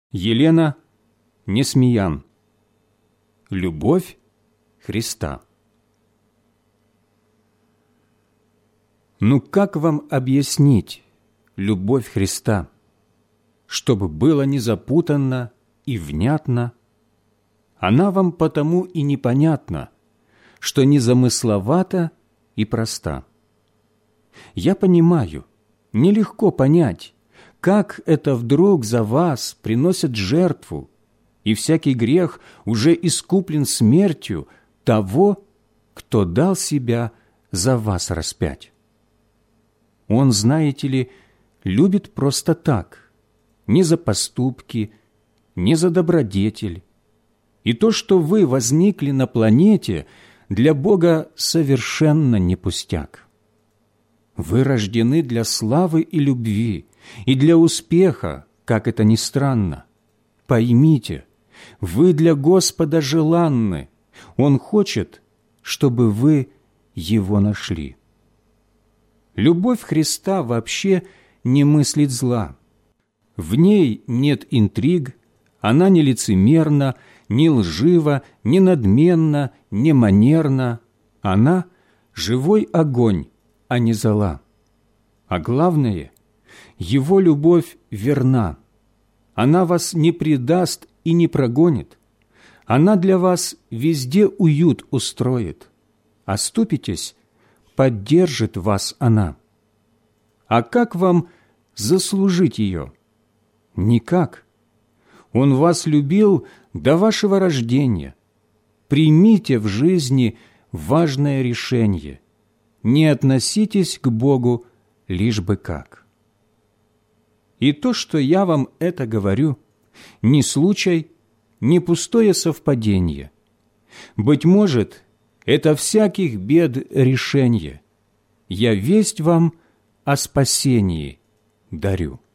Елена Несмеян. Любовь Христа. Ну как вам объяснить любовь Христа, чтобы было не запутанно и внятно? Она вам потому и непонятна, что незамысловата и проста. Я понимаю, нелегко понять, как это вдруг за вас приносят жертву, и всякий грех уже искуплен смертью того, кто дал себя за вас распять. Он, знаете ли, любит просто так, не за поступки, не за добродетель. И то, что вы возникли на планете, для Бога совершенно не пустяк. Вы рождены для славы и любви, и для успеха, как это ни странно. Поймите, вы для Господа желанны. Он хочет, чтобы вы Его нашли. Любовь Христа вообще не мыслит зла. В ней нет интриг, она не лицемерна, не лжива, не надменна, не манерна. Она – живой огонь, а не зола. А главное – Его любовь верна. Она вас не предаст и не прогонит. Она для вас везде уют устроит. Оступитесь – поддержит вас она. А как вам заслужить ее? Никак. Он вас любил до вашего рождения. Примите в жизни важное решение. Не относитесь к Богу лишь бы как. И то, что я вам это говорю, не случай, не пустое совпадение. Быть может, это всяких бед решение. Я весть вам о спасении дарю.